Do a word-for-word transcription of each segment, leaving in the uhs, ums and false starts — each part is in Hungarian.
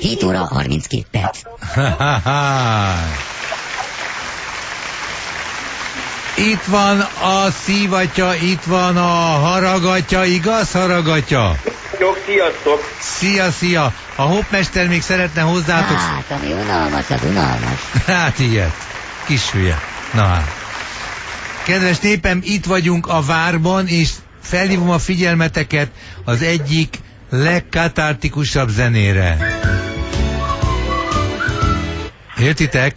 hét óra harminckét perc. Itt van a szívatya, itt van a haragatya, igaz haragatya? Jó, sziasztok! Szia, szia! A hoppmester még szeretne hozzátok... Hát, ami unalmas, az unalmas. Hát ilyet. Kis hülye. Na hát. Kedves népem, itt vagyunk a várban, és felhívom a figyelmeteket az egyik legkatartikusabb zenére. Értitek?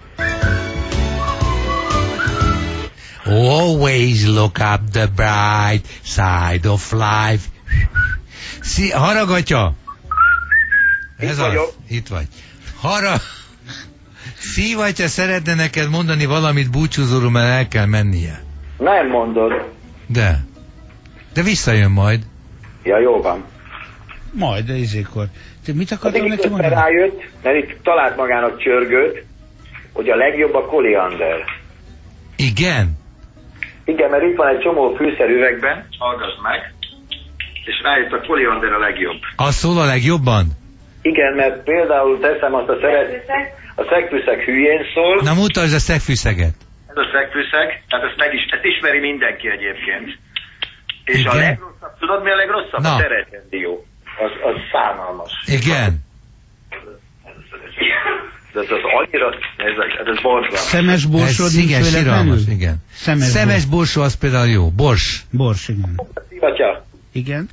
Always look up the bright side of life. Szí, haragatya! Ez az. Itt vagy. Hara... Szívatya szeretne neked mondani valamit búcsúzóról, mert el kell mennie. Nem mondod. De. De visszajön majd. Ja, jó van. Majd, de izékor. Te mit akartál neki mondani? Rájött, mert itt talált magának csörgőt, hogy a legjobb a koliander. Igen? Igen, mert itt van egy csomó fűszer üvegben, hallgass meg, és rájött a koliander a legjobb. Az szól a legjobban? Igen, mert például teszem azt a szeret... A szegfűszeg hülyén szól. Na mutasd a szegfűszeget. Ez a szegfűszeg, tehát ezt, meg is, ezt ismeri mindenki egyébként. És igen? A legrosszabb, tudod mi a legrosszabb? Na. A teretendió. Az, az szánalmas. Igen. De ez az annyira, ez, ez borzalmas. Szemes borsod nincs igen, síralmas, igen. Szemes, Szemes borsó az például jó. Bors. Bors, igen. Szivatya. Igen.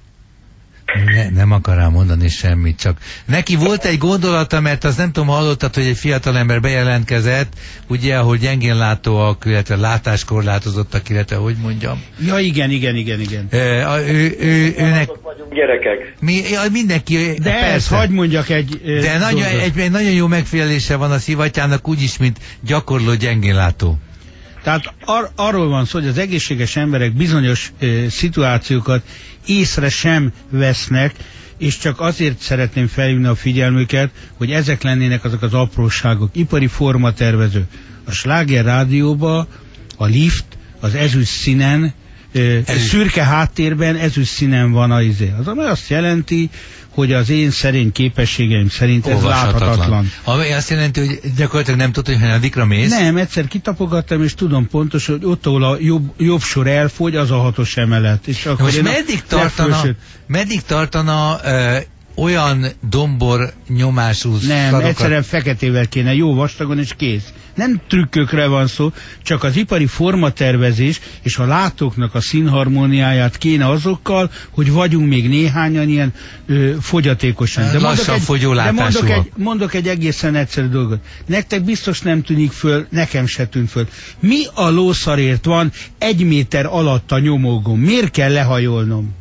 Ne, nem akar rá mondani semmit, csak neki volt egy gondolata, mert azt nem tudom, hallottad, hogy egy fiatalember bejelentkezett, ugye, ahol gyengénlátóak, illetve látáskorlátozottak, illetve, hogy mondjam. Ja, igen, igen, igen, igen. E, a, ő, ő, őnek... vagyunk gyerekek. Mi, ja, mindenki, de persze. Ezt hagy mondjak egy... De nagyon, egy, egy nagyon jó megfigyelése van a Szivatyának, úgyis, mint gyakorló gyengénlátó. Tehát ar arról van szó, hogy az egészséges emberek bizonyos e, szituációkat észre sem vesznek, és csak azért szeretném felhívni a figyelmüket, hogy ezek lennének azok az apróságok. Ipari formatervező. A Sláger Rádióba a lift az ezüst színen, e, szürke háttérben ezüst színen van a izé. Az ami azt jelenti, hogy az én szerény képességeim szerint ez láthatatlan. Ami azt jelenti, hogy gyakorlatilag nem tudod, hogy hanyadikra mész? Nem, egyszer kitapogattam, és tudom pontosan, hogy ott, ahol a jobb, jobb sor elfogy, az a hatos emelet. És akkor most meddig tartana, legfősőt... meddig tartana ö, olyan dombor nyomású Nem, szarokat? egyszerűen feketével kéne, jó vastagon, és kész. Nem trükkökre van szó, csak az ipari formatervezés és a látóknak a színharmóniáját kéne azokkal, hogy vagyunk még néhányan ilyen ö, fogyatékosan. De lassan fogyólátásúak. De mondok egy, mondok egy egészen egyszerű dolgot. Nektek biztos nem tűnik föl, nekem se tűnt föl. Mi a lószarért van egy méter alatt a nyomógom? Miért kell lehajolnom?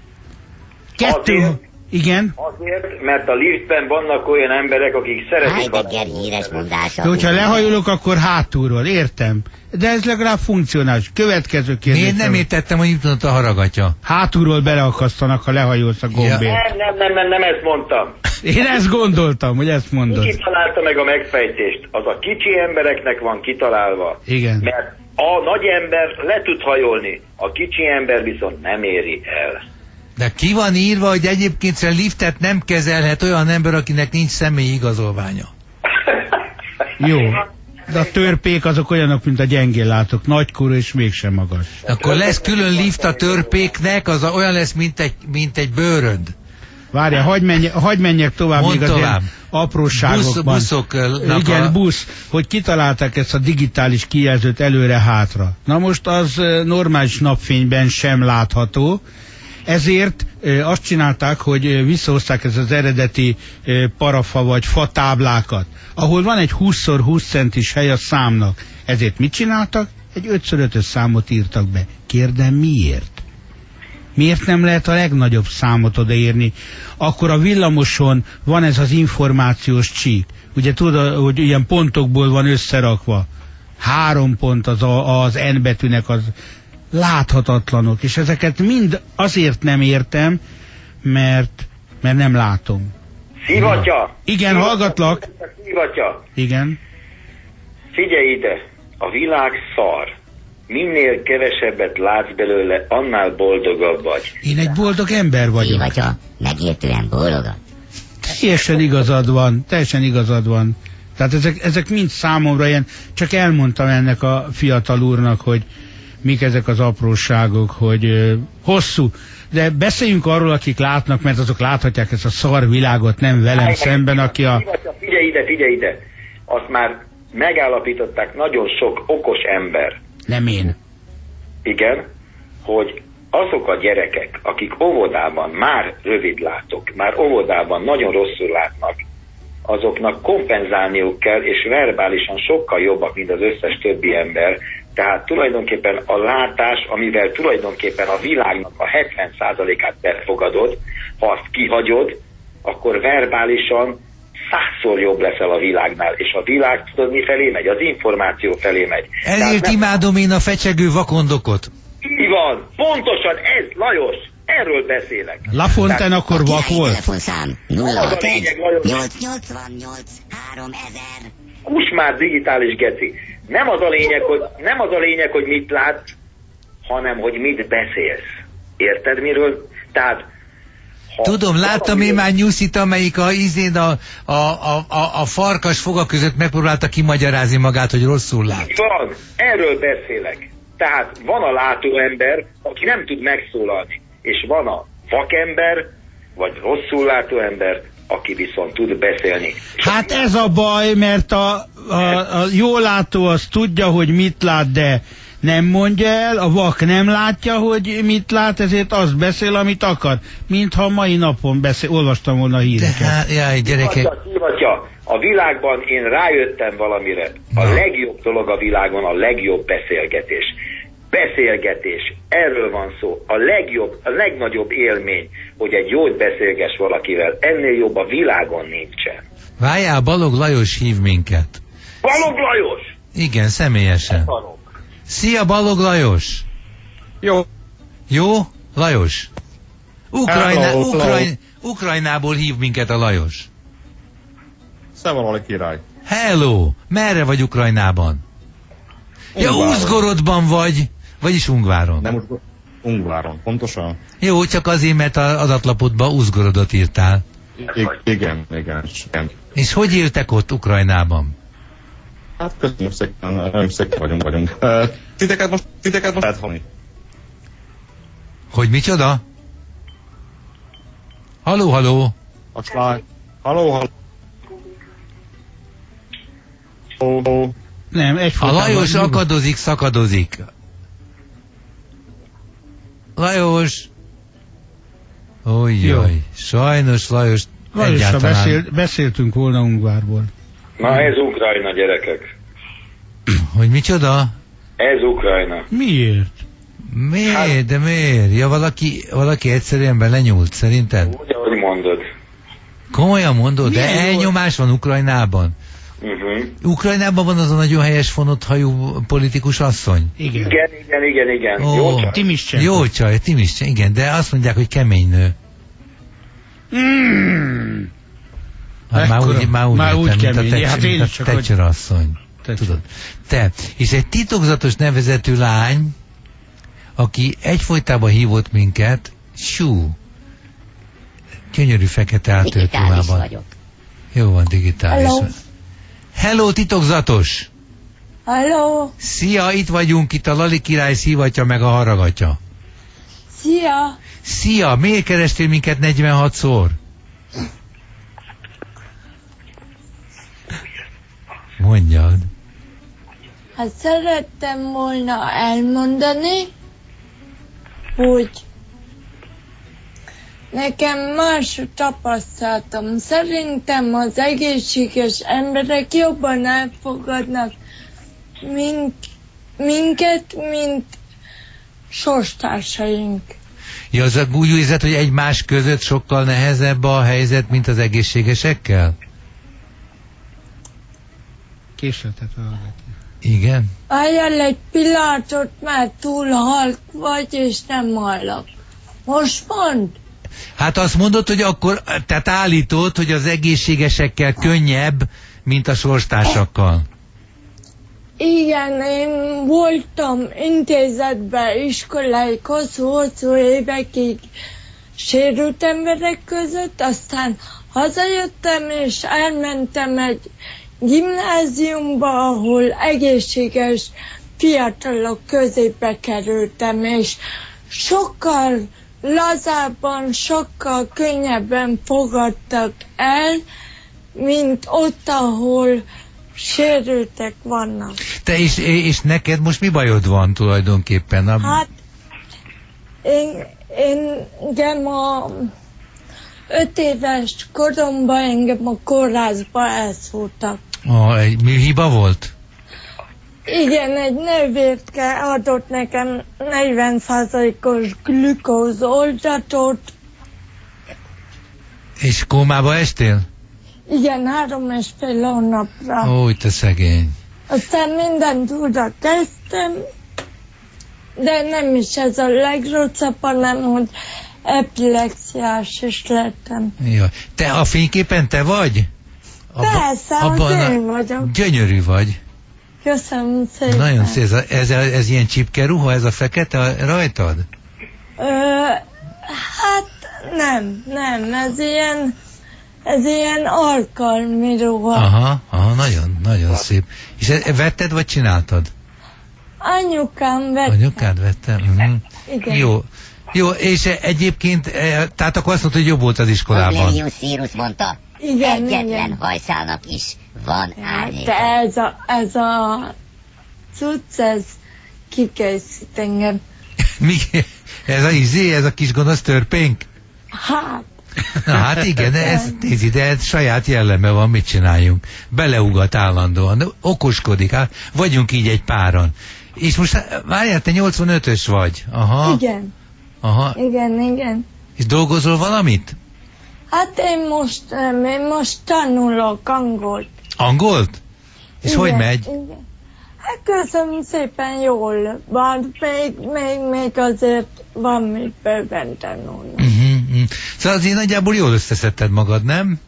Kettő... Azért, igen? Azért, mert a liftben vannak olyan emberek, akik szeretik... Heidegger híres mondása. De hogyha lehajolok, akkor hátulról, értem. De ez legalább funkcionális. Következő kérdés. Én nem értettem, hogy jutott a haragatja. Hátulról beleakasztanak, ha lehajolsz a gombért. Ja. Nem, nem, nem, nem, nem ezt mondtam. Én ezt gondoltam, hogy ezt mondod. Ki találta meg a megfejtést? Az a kicsi embereknek van kitalálva. Igen. Mert a nagy ember le tud hajolni, a kicsi ember viszont nem éri el. De ki van írva, hogy egyébként a liftet nem kezelhet olyan ember, akinek nincs személyi igazolványa? Jó. De a törpék azok olyanok, mint a gyengéllátók. Nagykorú és mégsem magas. Akkor lesz külön lift a törpéknek, az olyan lesz, mint egy, mint egy bőrönd. Várjál, hagyj, menj, hagyj menjek tovább. Mondd még az tovább. Apróságokban. Busz, buszoknak Igen, a... busz, hogy kitalálták ezt a digitális kijelzőt előre-hátra. Na most az normális napfényben sem látható, ezért e, azt csinálták, hogy visszahozták ezt az eredeti e, parafa vagy fa táblákat, ahol van egy húsz szor húsz centis hely a számnak. Ezért mit csináltak? Egy öt szor ötös számot írtak be. Kérdem, miért? Miért nem lehet a legnagyobb számot odaírni? Akkor a villamoson van ez az információs csík. Ugye tudod, hogy ilyen pontokból van összerakva. Három pont az, a, az N betűnek az láthatatlanok, és ezeket mind azért nem értem, mert, mert nem látom. Szivatya! Igen, Szivatya. Hallgatlak. Szivatya! Igen. Figyelj ide, a világ szar. Minél kevesebbet látsz belőle, annál boldogabb vagy. Én egy boldog ember vagyok. Szivatya, megértően bólogat. Teljesen igazad van, teljesen igazad van. Tehát ezek, ezek mind számomra ilyen, csak elmondtam ennek a fiatal úrnak, hogy mik ezek az apróságok, hogy ö, hosszú. De beszéljünk arról, akik látnak, mert azok láthatják ezt a szar világot, nem velem szemben, aki a... Figyelj ide, figyelj ide! Azt már megállapították nagyon sok okos ember. Nem én. Igen, hogy azok a gyerekek, akik óvodában már rövidlátók, már óvodában nagyon rosszul látnak, azoknak kompenzálniuk kell, és verbálisan sokkal jobbak, mint az összes többi ember. Tehát tulajdonképpen a látás, amivel tulajdonképpen a világnak a hetven százalékát befogadod, ha azt kihagyod, akkor verbálisan százszor jobb leszel a világnál, és a világ tudod mi felé megy? Az információ felé megy. Ezért nem... imádom én a fecsegő vakondokot. Így van, pontosan ez, Lajos, erről beszélek. Lafontaine akkor vak volt? Telefonszám nulla hatvanegy nyolcszáznyolcvannyolc háromezer. Kus már digitális geci. Nem az a lényeg, hogy, nem az a lényeg, hogy mit látsz, hanem hogy mit beszélsz. Érted miről? Tehát ha tudom, láttam én már nyuszit, amelyik a ízén a, a, a, a, a farkas foga között megpróbálta kimagyarázni magát, hogy rosszul lát. Így van, erről beszélek. Tehát van a látó ember, aki nem tud megszólalni, és van a vakember, vagy rosszul látó ember, aki viszont tud beszélni. Hát ez a baj, mert a, a, a jól látó az tudja, hogy mit lát, de nem mondja el, a vak nem látja, hogy mit lát, ezért azt beszél, amit akar. Mintha mai napon beszél, olvastam volna a híreket. De hát, jaj, gyerekek. Hivatja, hivatja. A világban én rájöttem valamire. A Na. legjobb dolog a világon a legjobb beszélgetés. Beszélgetés, erről van szó. A legjobb, a legnagyobb élmény, hogy egy jót beszélges valakivel. Ennél jobb a világon nincsen. Várjál, Balog Lajos hív minket. Balog Lajos! Igen, személyesen. Balog. Szia, Balog Lajos! Jó. Jó? Lajos? Ukrajna, Hello, hello. Ukrajn, Ukrajnából hív minket a Lajos. Szemavali király. Hello! Merre vagy Ukrajnában? Ja, Ungváron. Uzgorodban vagy, vagyis Ungváron. Nem Uzgorod, Ungváron, pontosan. Jó, csak azért, mert az adatlapodba Uzgorodot írtál. I- igen, igen, igen. És hogy éltek ott Ukrajnában? Hát köszönöm szépen, nagyon szépen vagyunk, vagyunk. Uh, titeket most, titeket most lehet hallani. Hogy micsoda? Haló, haló! A sláj. Halló, halló. Halló. Nem, A egyfolytában... Lajos akadozik, szakadozik. Lajos! Ojjaj, sajnos Lajos Lajosra egyáltalán... beszél, beszéltünk volna Ungvárból. Na ez Ukrajna, gyerekek. Hogy micsoda? Ez Ukrajna. Miért? Miért? Hát- De miért? Ja, valaki, valaki egyszerűen belenyúlt, szerinted? Úgy, ahogy mondod. Komolyan mondod, de Milyen jó- elnyomás van Ukrajnában. Uh-huh. Ukrajnában van az a nagyon helyes fonott hajú politikus asszony. Igen. Igen, igen, igen, igen. Ó, Jó csaj. Timischenko. Jó csaj, Timis, igen, de azt mondják, hogy kemény nő. Mm. Hát már Ekkora- úgy, már úgy, már úgy értem, mint kemény. a Thatcher, Hát én mint a is csak, hogy- Thatcher asszony. Thatcher. Tudod. Te. És egy titokzatos nevezetű lány, aki egyfolytában hívott minket, Sú. Gyönyörű fekete átört Digitális ruhában. vagyok. Jó van, digitális. Hello. Hello, titokzatos! Halló, Szia, itt vagyunk, itt a Lali király szívatja meg a haragatja. szia! Szia, miért kerestél minket negyvenhatszor? Mondjad. Hát szerettem volna elmondani, hogy nekem más a tapasztalatom. Szerintem az egészséges emberek jobban elfogadnak mink, minket, mint sorstársaink. Ja, az a úgy érzed, hogy egymás között sokkal nehezebb a helyzet, mint az egészségesekkel? Késletet hallgatja. Igen? Várjál egy pillanatot, mert túl halk vagy, és nem hallak. Most mond? Hát azt mondod, hogy akkor, tehát állítod, hogy az egészségesekkel könnyebb, mint a sorstársakkal. Igen, én voltam intézetben, iskoláig hosszú-hosszú évekig sérült emberek között, aztán Hazajöttem, és elmentem egy gimnáziumba, ahol egészséges fiatalok közébe kerültem, és sokkal lazábban, sokkal könnyebben fogadtak el, mint ott, ahol sérültek vannak. Te és, és neked most mi bajod van tulajdonképpen? A... Hát, én, én engem a öt éves koromban engem a kórházba elszúrtak. Ah, egy, mi hiba volt? Igen, egy nővérke adott nekem negyven százalékos glükóz oldatot. És kómába estél? Igen, három és fél hónapra. Ó, te szegény. Aztán mindent újra kezdtem, de nem is ez a legrosszabb, hanem hogy epilepsziás is lettem. Ja. Te a fényképen te vagy? Persze, az én vagyok. Gyönyörű vagy. Köszönöm szépen. Nagyon szép. Ez, ez, ez, ez ilyen csipke ruha, ez a fekete rajtad? Ö, hát nem, nem, ez ilyen, ez ilyen alkalmi ruha. Aha, aha, nagyon, nagyon szép. És e, vetted, vagy csináltad? Anyukám vette. Anyukád vette? Uh-huh. Igen. Jó. Jó, és egyébként, tehát akkor azt mondta, hogy jobb volt az iskolában. Aurelius Szírus mondta, Igen, egyetlen igen. hajszálnak is van árnyéka. De ez a, ez a cucc, ez kikészít engem. Mi? Ez a izé, ez a kis gonosz törpénk? Hát. Na hát igen, ez, nézd, de ez saját jelleme van, mit csináljunk. Beleugat állandóan, de okoskodik, hát vagyunk így egy páran. És most várjál, te nyolcvanötös vagy? Aha. Igen. Aha. Igen, igen. És dolgozol valamit? Hát én most, én most tanulok angolt. Angolt? És igen, hogy megy? Igen. Hát köszönöm szépen, jól van, még, még, még azért van mit bőven tanulni. Uh-huh, uh-huh. Szóval azért nagyjából jól összeszedted magad, nem?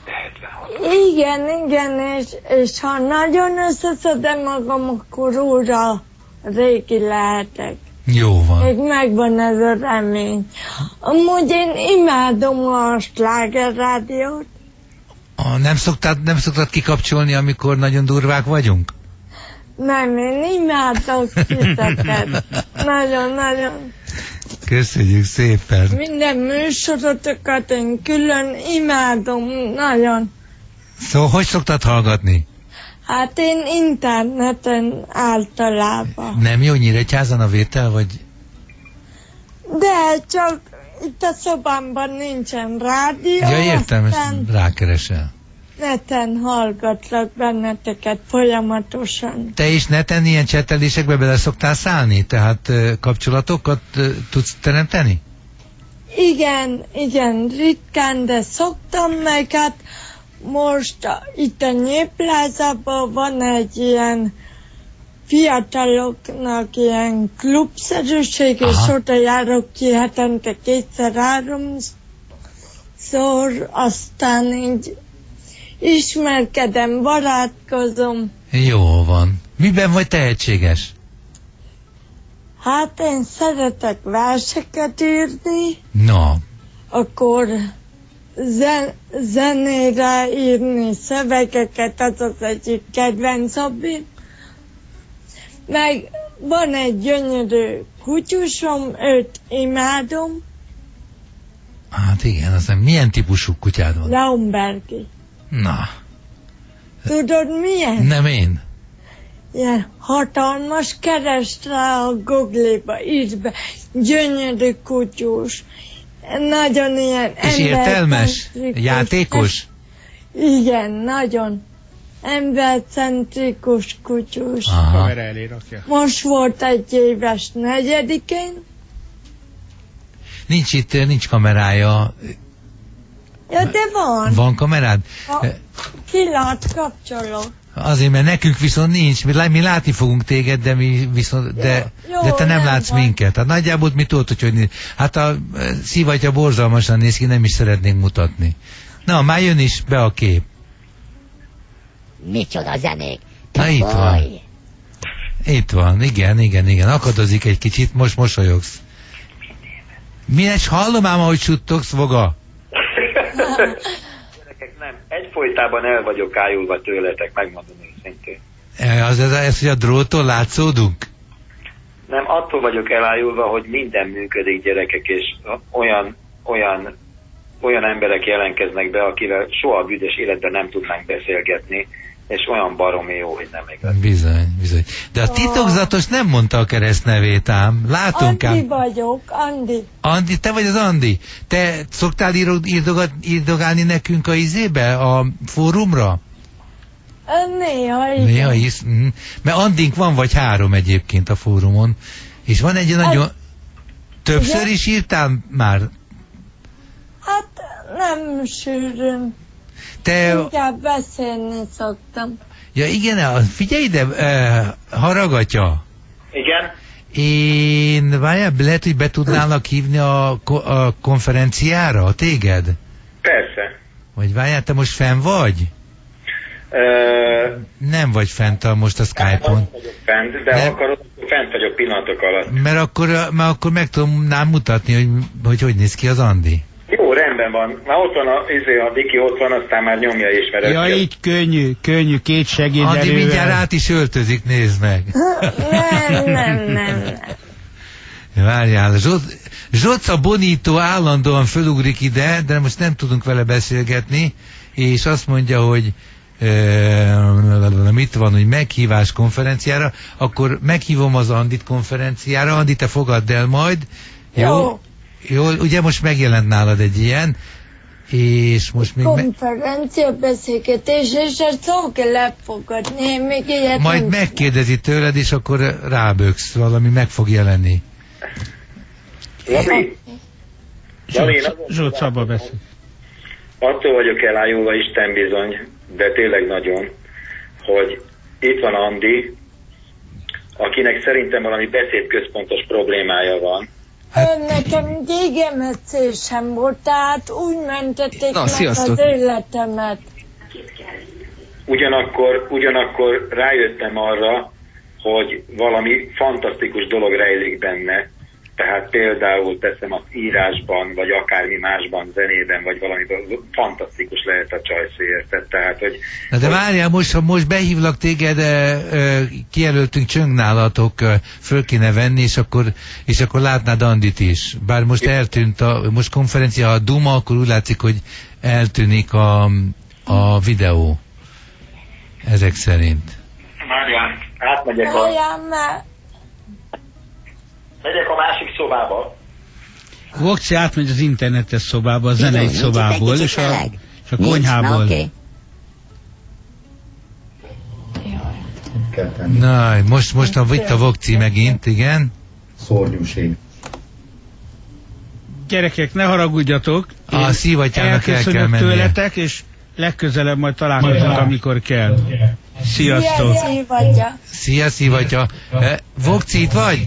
Igen, igen, és, és ha nagyon összeszedem magam, akkor újra régi lehetek. Jó van. Még megvan ez a remény. Amúgy én imádom a Sláger rádiót. Ah, nem szoktad, nem szoktad kikapcsolni, amikor nagyon durvák vagyunk? Nem, én imádok titeket. Nagyon-nagyon. Köszönjük szépen. Minden műsorotokat én külön imádom, nagyon. Szóval hogy szoktad hallgatni? Hát én interneten általában. Nem jó Nyíregyházan a vétel, vagy? De csak itt a szobámban nincsen rádió. Ja, értem, aztán ezt rákeresel. neten hallgatlak benneteket folyamatosan. Te is neten ilyen csetelésekbe bele szoktál szállni? Tehát uh, kapcsolatokat uh, tudsz teremteni? Igen, igen, ritkán, de szoktam meg, hát most a, itt a Nyéplázában van egy ilyen fiataloknak ilyen klubszerűség, és oda járok ki hetente kétszer-háromszor, aztán így ismerkedem, barátkozom. Jó van. Miben vagy tehetséges? Hát én szeretek verseket írni, No. akkor zen- zenére írni szövegeket, az az egyik kedvenc hobbim. Meg van egy gyönyörű kutyusom, őt imádom. Hát igen, aztán milyen típusú kutyád van? Laumbergi. Na. Tudod milyen? Nem én. Ilyen hatalmas, keresd rá a Google-ba, írd be, gyönyörű kutyus. Nagyon ilyen És értelmes? Játékos? Igen, nagyon. Embercentrikus kutyus. Aha. Most volt egy éves negyedikén. Nincs itt, nincs kamerája. Ja, de van. Van kamerád? Ha kilát, kapcsolok. Azért, mert nekünk viszont nincs. Mi, mi látni fogunk téged, de mi viszont, de, jó, de te nem, nem látsz van. minket. Hát nagyjából mi tudod, hogy hogy néz. Hát a szívatja borzalmasan néz ki, nem is szeretnénk mutatni. Na, már jön is be a kép. Micsoda zenék. Na, itt van. Itt van, igen, igen, igen. Akadozik egy kicsit, most mosolyogsz. Minek hallom ám, ahogy suttogsz, Voga? egyfolytában el vagyok ájulva tőletek, megmondom őszintén. Az ez, ez, hogy a dróttól látszódunk? Nem, attól vagyok elájulva, hogy minden működik, gyerekek, és olyan, olyan, olyan emberek jelentkeznek be, akivel soha a büdös életben nem tudnánk beszélgetni, és olyan baromi jó, hogy nem igaz. Bizony, bizony. De a titokzatos nem mondta a keresztnevét ám. Látunk ám. Andi vagyok, Andi. Andi, te vagy az Andi. Te szoktál írog, írdogat, írdogálni nekünk a izébe, a fórumra? Néha, igen. Néha is. Mm. Mert Andink van vagy három egyébként a fórumon. És van egy nagyon... Hát, többször ugye? is írtál már? Hát nem sűrűn. Te... Inkább beszélni szoktam. Ja igen, figyelj ide, eh, Haragatya. Igen? Én, várjál, lehet, hogy be tudnálak hívni a, a konferenciára, téged? Persze. Vagy várjál, te most fenn vagy? Uh, Nem vagy fent a, most a Skype-on. Nem vagyok fent, de Nem. akarod, akkor fent vagyok pillanatok alatt. Mert akkor, mert akkor meg tudnám mutatni, hogy, hogy hogy néz ki az Andi. Jó, rendben van. Már ott van a, izé, a Viki ott van, aztán már nyomja is, mert... Ja, így könnyű, könnyű, két segédelővel. Andi mindjárt át is öltözik, nézd meg. Nem, nem, nem, nem. Várjál, Zsoc- Zsoca Bonito állandóan fölugrik ide, de most nem tudunk vele beszélgetni, és azt mondja, hogy e, mit van, hogy meghívás konferenciára, akkor meghívom az Andit konferenciára. Andi, te fogadd el majd. Jó? Jó. Jó, ugye most megjelent nálad egy ilyen, és most még... Me- Konferencia, beszélgetés, és ezt szó kell lefogadni, én még ilyet majd nem megkérdezi tőled, és akkor ráböksz, valami meg fog jelenni. Labi, Labi, én Zsolt, azon Zsolt szabba beszél. attól vagyok elájulva, Isten bizony, de tényleg nagyon, hogy itt van Andi, akinek szerintem valami beszédközpontos problémája van. Hát... Nekem gégemecésem volt, tehát úgy mentették Na, meg sziasztok. az életemet. Ugyanakkor, ugyanakkor rájöttem arra, hogy valami fantasztikus dolog rejlik benne. Tehát például teszem az írásban, vagy akármi másban, zenében, vagy valami fantasztikus lehet a csajszó, érted? Tehát, hogy... Na de várjál, most, ha most behívlak téged, e, e, kijelöltünk csöngnálatok, e, föl kéne venni, és akkor, és akkor látnád Andit is. Bár most eltűnt, a, most konferencia, a Duma, akkor úgy látszik, hogy eltűnik a, a videó. Ezek szerint. Várjál, átmegyek a... Halljam már. Megyek a másik szobába. Vokci átmegy az internetes szobába, a zenei Bizony, szobából, nincs és itt egy a, kicsit meleg. és a Nincs? konyhából. Na, oké. Na, most, most a, itt a Vokci megint, igen. Szörnyűség. Gyerekek, ne haragudjatok. A Én szívatyának el kell elköszönök mennie. tőletek, és legközelebb majd találkozunk, amikor kell. Sziasztok! Ilyen szívadja. Szia, szívatya. E, Vokci, itt vagy?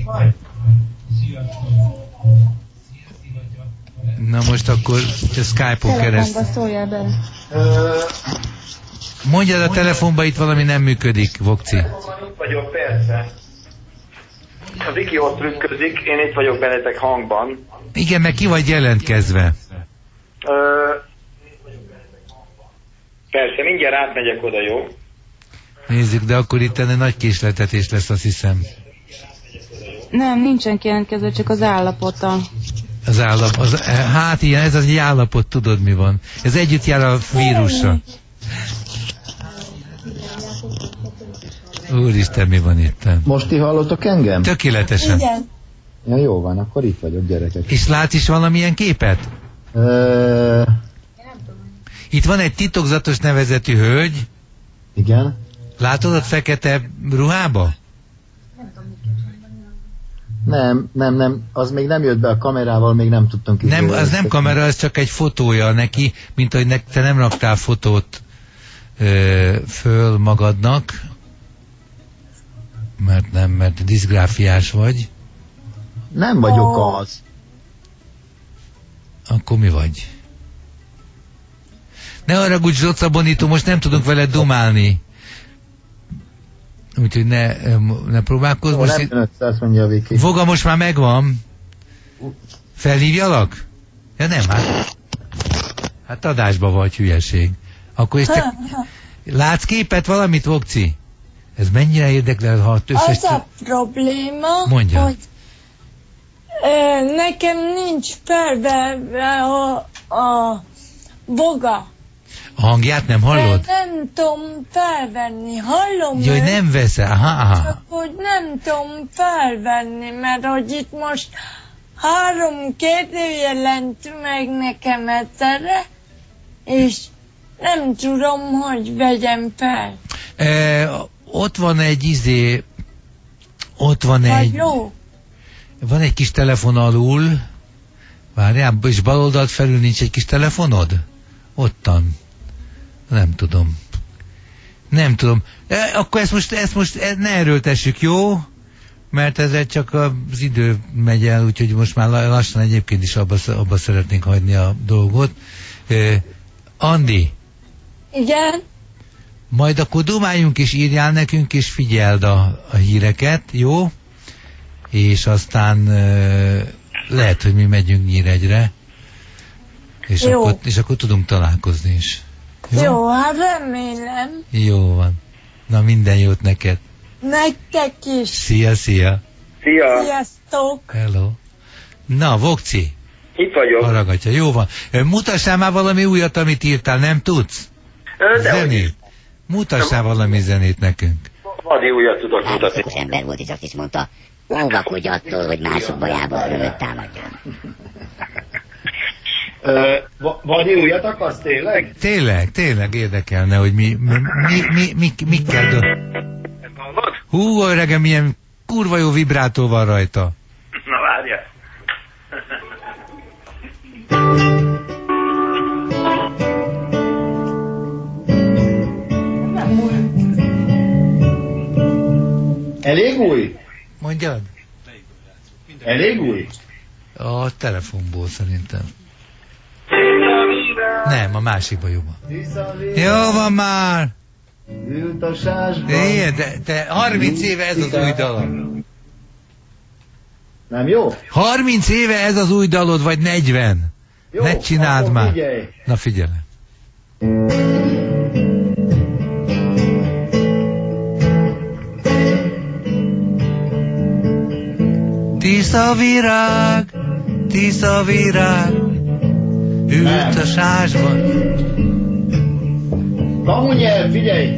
Na most akkor a Skype-on keresztül. Szóljál bele. Mondjad a telefonba, itt valami nem működik, Vokci. Itt vagyok, persze. A Viki ott trükközik, én itt vagyok beletek hangban. Igen, meg ki vagy jelentkezve. Ö... Persze, mindjárt átmegyek oda, jó? Nézzük, de akkor itt egy nagy késletetés lesz, azt hiszem. Nem, nincsen kijelentkezve, csak az állapota. Az állap, az, hát ilyen, ez az egy állapot, tudod mi van. Ez együtt jár a vírussal. Úristen, mi van itt? Most ti hallottok engem? Tökéletesen. Igen. Ja, jó van, akkor itt vagyok, gyerekek. És látsz is valamilyen képet? Ö... Itt van egy titokzatos nevezetű hölgy. Igen? Látod ott fekete ruhába? Nem, nem, nem, az még nem jött be a kamerával, még nem tudtunk Nem, az nem kamera, az csak egy fotója neki, mint hogy nek, te nem raktál fotót ö, föl magadnak, mert nem, mert diszgráfiás vagy. Nem vagyok Oh. az. Akkor mi vagy? Ne haragudj, Zsoca Bonito, most nem tudunk vele dumálni. Úgyhogy ne, ne próbálkozz. Jó, Most nem itt... jön össze, azt mondja a Viki. Voga most már megvan. Felhívjalak? Ja nem, hát. Hát adásba vagy, hülyeség. Akkor és te látsz képet valamit, Vokci? Ez mennyire érdekel, ha összes... Az a probléma, Mondja. hogy ö, nekem nincs felvenve a, a boga. A hangját nem hallod? Nem tudom felvenni. Hallom Jaj, őt, nem veszel. Aha, aha. csak hogy nem tudom felvenni, mert hogy itt most három kérdő jelent meg nekem egyszerre, és nem tudom, hogy vegyem fel. E, ott van egy izé, ott van egy, Halló? van egy kis telefon alul, várjál, és bal oldalt felül nincs egy kis telefonod? Ottan. Nem tudom. Nem tudom. E, akkor ezt most, ezt most ne erőltessük, jó? Mert ezzel csak az idő megy el, úgyhogy most már lassan egyébként is abba, abba szeretnénk hagyni a dolgot. E, Andi. Igen? Majd akkor dumáljunk és írjál nekünk, és figyeld a, a híreket, jó? És aztán e, lehet, hogy mi megyünk Nyíregyre. És akkor, és akkor tudunk találkozni is. Jó? Jó, hát remélem. Jó van. Na, minden jót neked. Nektek is. Szia, szia. Szia! Sziasztok. Hello. Na, Vokci. Itt vagyok. Haragatja. Jó van. Mutassál már valami újat, amit írtál, nem tudsz? Ö, de Zenét. Mutassál valami zenét nekünk. Vadi újat tudok mutatni. Okos ember volt, és azt is mondta, óvakodj attól, hogy mások bajába örömöt támadjon. Ö, va- Vadi újat akarsz tényleg? Tényleg, tényleg érdekelne, hogy mi, mi, mi, mi, mi, mi kell do... Ezt hallod? Hú, öregem, milyen kurva jó vibrátó van rajta. Na várjál. Elég új? Mondjad? Elég új? A telefonból szerintem. Nem, a másikba jobban. Jó van már! Ült a sásban. De, de, de harminc éve ez az új dalod. Nem jó? harminc éve ez az új dalod, vagy negyven? Jó, Ne csináld akkor már. Figyelj. Na figyelj. Tisza virág, tisza virág, ült a sásban. Kamu nyelv, figyelj!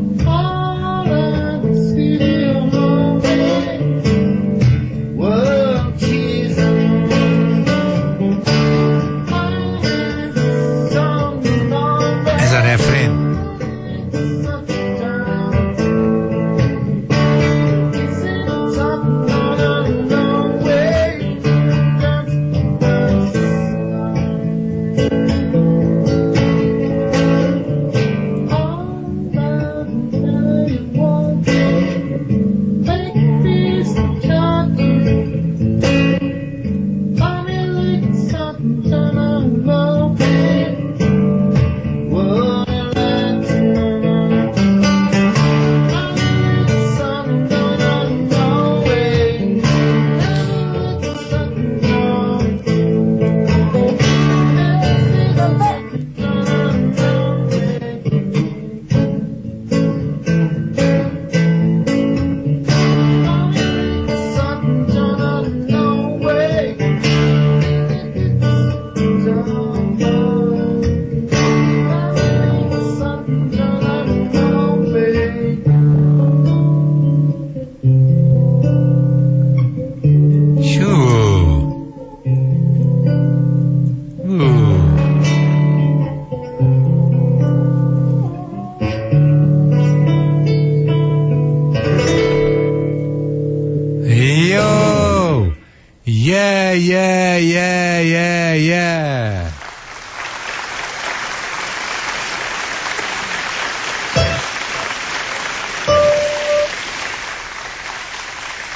Whoa.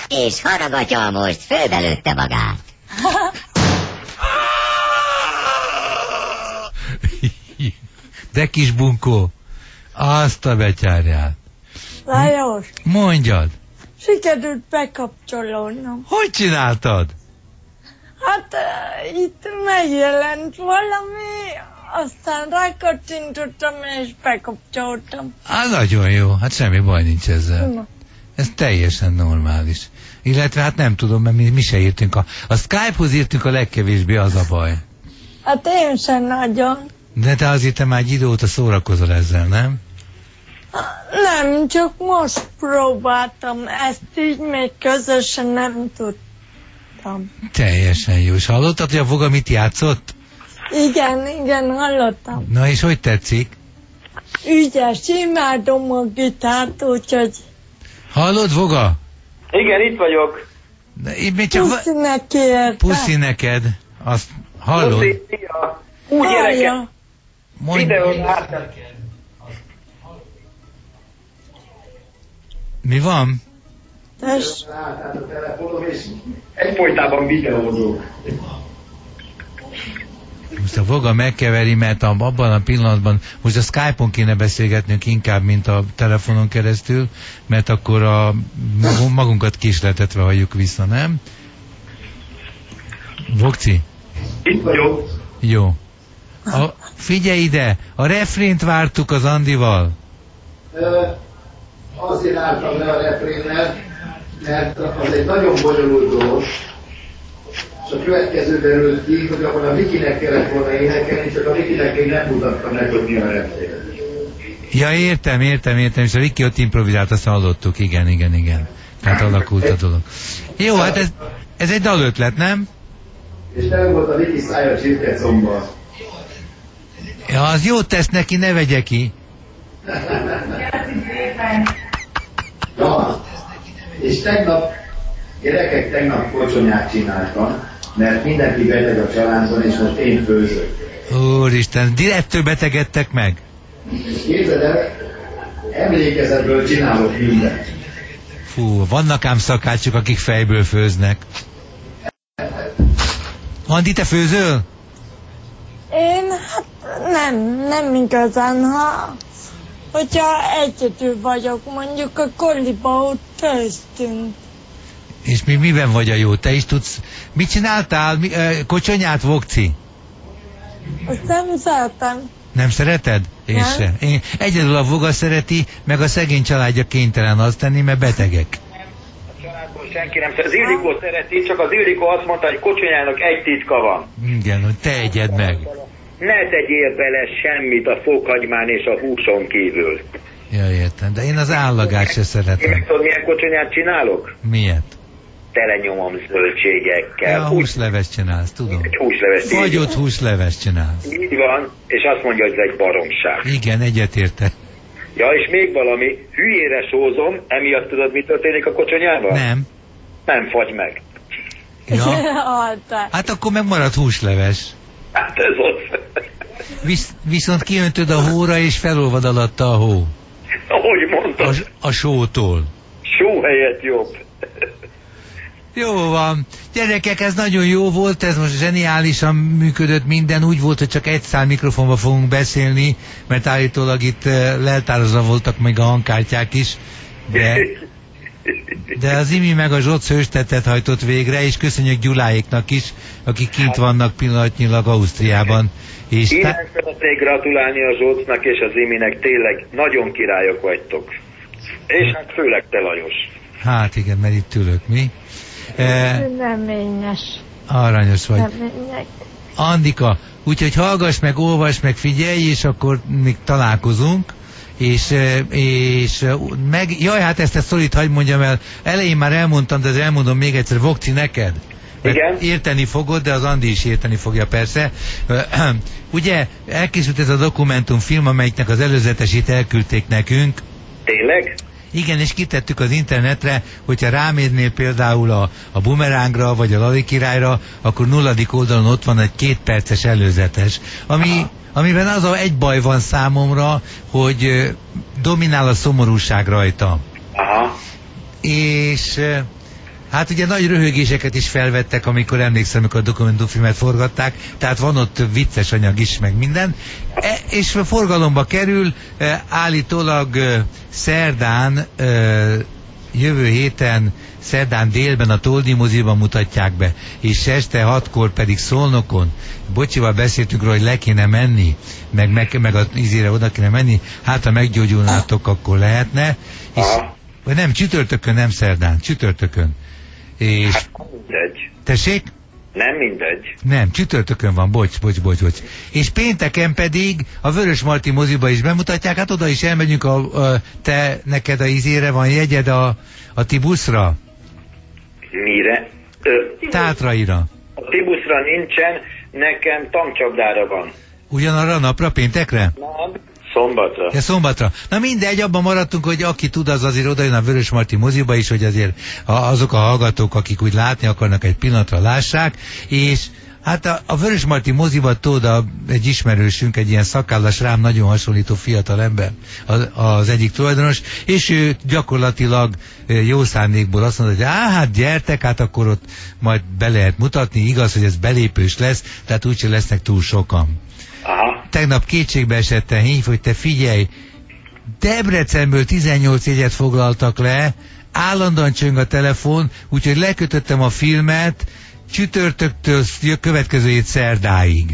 És Haragatya most fölbelőtte magát. De kis bunkó, azt a betyárját. Lajos, Mondjad, sikerült bekapcsolódnom. hogy csináltad? Hát uh, itt megjelent valami, aztán rákattintottam és bekapcsoltam. Á, nagyon jó, hát semmi baj nincs ezzel. Na. Ez teljesen normális. Illetve hát nem tudom, mert mi, mi se írtunk. A, a Skype-hoz írtunk a legkevésbé, az a baj. Hát én sem nagyon. De te azért te már egy idő óta szórakozol ezzel, nem? Nem, csak most próbáltam, ezt így még közösen nem tudtam. Teljesen jó. És hallottad, hogy a Voga mit játszott? Igen, igen, hallottam. Na és hogy tetszik? Ügyes, imádom a gitárt, úgyhogy Hallod, Voga? Igen, itt vagyok. De én még csak... puszi neki érte. Puszi neked. Azt hallod? Puszi, szia. Úgy gyereke. Hallja. Mondj... Videón láttam. Mi van? Tess. Láttátok a telefonom, és egyfolytában videózok. Most a Voga megkeveri, mert a, abban a pillanatban, most a Skype-on kéne beszélgetnünk inkább, mint a telefonon keresztül, mert akkor a magunkat kisletetve halljuk vissza, nem? Vokci? Itt vagyok. Jó. A, figyelj ide, a refrént vártuk az Andival. Ö, azért álltam le a refrénnel, mert az egy nagyon bonyolult dolog. És a következő derült ki, hogy akkor a Vikinek kellett volna énekelni, csak a Vikinek én nem mutattam meg, hogy mi a refrén. Ja, értem, értem, értem, és a Viki ott improvizált, azt hallottuk, igen, igen, igen. Tehát alakult a dolog. Jó, hát ez, ez egy dalötlet, nem? És nem volt a Viki szája csirkecomba. Ja, az jót tesz neki, ne vegye ki. Ja, és tegnap, gyerekek tegnap kocsonyát csináltam, mert mindenki beteg a családban, és most én főzök. Úristen, direktől betegedtek meg? És képzeld el, emlékezetből csinálok mindent. Fú, vannak ám szakácsok, akik fejből főznek. Andi, te főzöl? Én hát nem, nem igazán, ha hogyha egyedül vagyok, mondjuk a koliba ott főztünk. És mi miben vagy a jó? Te is tudsz... Mit csináltál? Mi, ö, kocsonyát, Vokci? Azt nem szeretem. Nem szereted? Én Nem. se. Én, egyedül a Voga szereti, meg a szegény családja kénytelen azt tenni, mert betegek. A családból senki nem szereti. Az Ildikó szereti, csak az Ildikó azt mondta, hogy kocsonyának egy titka van. Igen, hogy te egyed meg. Ne tegyél bele semmit a fokhagymán és a húson kívül. Ja, értem. De én az állagát se Én szeretem. meg tudod, milyen kocsonyát csinálok? Miért? Telenyomom zöldségekkel. Ja, húsleves csinálsz, tudom. Egy húsleves. Fagyott húsleves csinálsz. Így van, és azt mondja, hogy ez egy baromság. Igen, egyetértek. Ja, és még valami, hülyére sózom, emiatt tudod, mi történik a kocsonyával? Nem. Nem fagy meg. Ja. Alta. Hát akkor megmarad húsleves. Hát ez ott. Visz, viszont kiöntöd a hóra, és felolvad alatta a hó. Ahogy mondtad, A, a sótól. só helyett jobb. Jó van. Gyerekek, ez nagyon jó volt, ez most zseniálisan működött minden. Úgy volt, hogy csak egy szál mikrofonba fogunk beszélni, mert állítólag itt uh, leltározva voltak még a hangkártyák is. De, de az Imi meg a Zsoc hőstettet hajtott végre, és köszönjük Gyuláéknak is, akik kint vannak pillanatnyilag Ausztriában. És Innen tá- szeretnék gratulálni a Zsócnak és az Iminek, tényleg nagyon királyok vagytok. És hát főleg te, Lajos. hát igen, mert itt ülök, mi? E, Reményes. aranyos vagy. Remények. Andika, úgyhogy hallgass meg, olvass meg, figyelj, és akkor még találkozunk. És, és meg, jaj, hát ezt a sztorit hagyd mondjam el, elején már elmondtam, de elmondom még egyszer, Vokci, neked. Mert Igen. érteni fogod, de az Andi is érteni fogja persze. Ugye elkészült ez a dokumentumfilm, amelyiknek az előzetesét elküldték nekünk. Tényleg? Igen, és kitettük az internetre, hogyha rámérnél például a, a Bumerángra, vagy a Lali királyra, akkor nulladik oldalon ott van egy két perces előzetes, ami, amiben az a egy baj van számomra, hogy ö, dominál a szomorúság rajta. Aha. És ö, Hát ugye nagy röhögéseket is felvettek, amikor emlékszem, amikor a dokumentumfilmet forgatták, tehát van ott vicces anyag is, meg minden. E, és forgalomba kerül, e, állítólag e, szerdán, e, jövő héten, szerdán délben a Toldi moziban mutatják be, és este hatkor pedig Szolnokon. Bocsival beszéltünk róla, hogy le kéne menni, meg, meg, meg az ízére oda kéne menni, hát ha meggyógyulnátok, akkor lehetne. És, vagy nem, csütörtökön, nem szerdán, csütörtökön. És... Hát mindegy. Tessék? Nem mindegy. Nem, csütörtökön van, bocs, bocs, bocs, bocs. És pénteken pedig a Vörösmarty moziba is bemutatják, hát oda is elmegyünk, a, a, te, neked a ízére van jegyed a, a Tibuszra? Mire? Ö, Tátraira. A Tibuszra nincsen, nekem Tankcsapdára van. Ugyanarra a napra, péntekre? Nem, szombatra. Ja, szombatra. Na mindegy, abban maradtunk, hogy aki tud, az azért odajön a Vörösmarty moziba is, hogy azért azok a hallgatók, akik úgy látni akarnak, egy pillanatra lássák, és hát a, a Vörösmarty moziba tudod, a, egy ismerősünk, egy ilyen szakállas, rám nagyon hasonlító fiatal ember, az, az egyik tulajdonos, és ő gyakorlatilag jó szándékból azt mondta, hogy á, hát gyertek, hát akkor ott majd be lehet mutatni, igaz, hogy ez belépős lesz, tehát úgyse lesznek túl sokan. Aha. Tegnap kétségbe esettem hív, hogy te figyelj, Debrecenből tizennyolc jegyet foglaltak le, állandóan csöng a telefon, úgyhogy lekötöttem a filmet csütörtöktől következő hét szerdáig.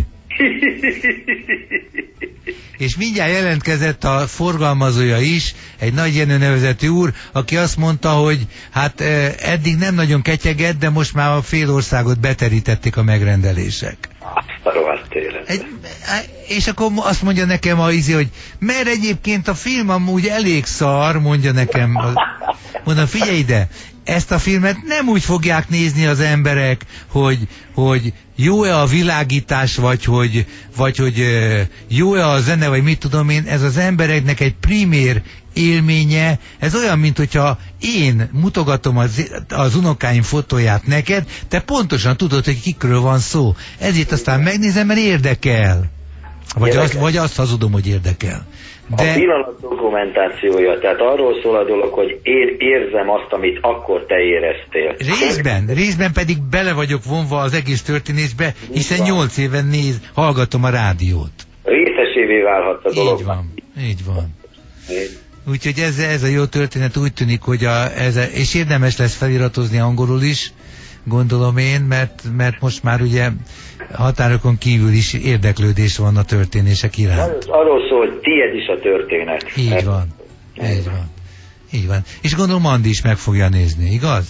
És mindjárt jelentkezett a forgalmazója is, egy Nagy Jenő nevezetű úr, aki azt mondta, hogy hát eddig nem nagyon ketyegett, de most már a fél országot beterítették a megrendelések. A rohadt élet. Egy, és akkor azt mondja nekem a izé, hogy mert egyébként a film amúgy elég szar, mondja nekem. Mondom, figyelj ide, ezt a filmet nem úgy fogják nézni az emberek, hogy, hogy jó-e a világítás, vagy hogy, vagy hogy jó-e a zene, vagy mit tudom én, ez az embereknek egy primér élménye, ez olyan, mint hogyha én mutogatom az, az unokáim fotóját neked, te pontosan tudod, hogy kikről van szó. Ezért aztán megnézem, mert érdekel. Vagy azt, vagy azt hazudom, hogy érdekel. De... A pillanat dokumentációja, tehát arról szól a dolog, hogy én érzem azt, amit akkor te éreztél. Részben, részben pedig bele vagyok vonva az egész történésbe, hiszen nyolc éven néz, hallgatom a rádiót. Részesévé válhat a dolog. Így van, így van. Úgyhogy ez, ez a jó történet úgy tűnik, hogy a, ez a, és érdemes lesz feliratozni angolul is, gondolom én, mert, mert most már ugye határokon kívül is érdeklődés van a történések iránt. Arról szól, hogy tiéd is a történet. Így van, így van. Így van. És gondolom Andi is meg fogja nézni, igaz?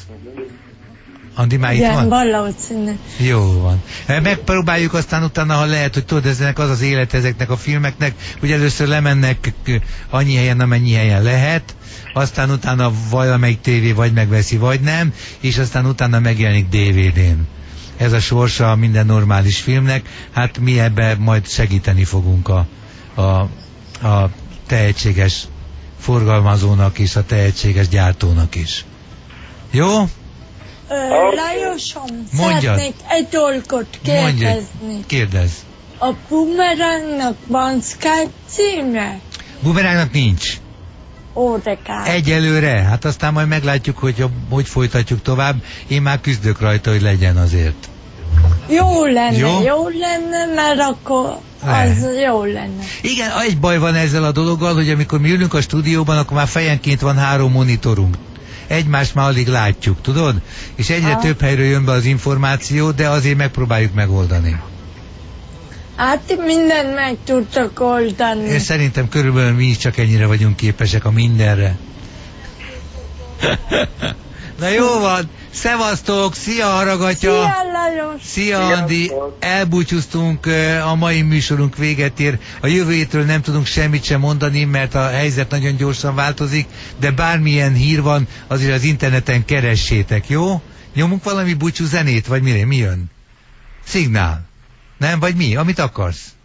Andi már itt van? Valószínű. Jó van. Megpróbáljuk aztán utána, ha lehet, hogy tudod, ezek az az élet ezeknek a filmeknek, hogy először lemennek annyi helyen, amennyi helyen lehet, aztán utána valamelyik tévé vagy megveszi, vagy nem, és aztán utána megjelenik dé vé dén. Ez a sorsa minden normális filmnek, hát mi ebbe majd segíteni fogunk a, a, a tehetséges forgalmazónak és a tehetséges gyártónak is. Jó? Ö, Lajosom, Mondjad. szeretnék egy dolgot kérdezni. Mondjad. Kérdezz. A Bumerangnak van Skype címe? Bumerangnak nincs. Ó, de kár. Egyelőre, hát aztán majd meglátjuk, hogy hogy folytatjuk tovább. Én már küzdök rajta, hogy legyen azért. Jó lenne, jó, jó lenne, mert akkor az jó lenne. Igen, egy baj van ezzel a dologgal, hogy amikor mi ülünk a stúdióban, akkor már fejenként van három monitorunk. Egymást már alig látjuk, tudod? És egyre ah. több helyről jön be az információ, de azért megpróbáljuk megoldani. Hát mindent meg tudtak oldani. Én szerintem körülbelül mi is csak ennyire vagyunk képesek a mindenre. Na jó van, szevasztok, szia Haragatya! Szia Lajos! Szia Andi! Elbúcsúztunk, a mai műsorunk véget ér. A jövő hétről nem tudunk semmit sem mondani, mert a helyzet nagyon gyorsan változik, de bármilyen hír van, azért az interneten keressétek, jó? Nyomunk valami búcsú zenét, vagy mire? Mi jön? Szignál. Nem? Vagy mi? Amit akarsz?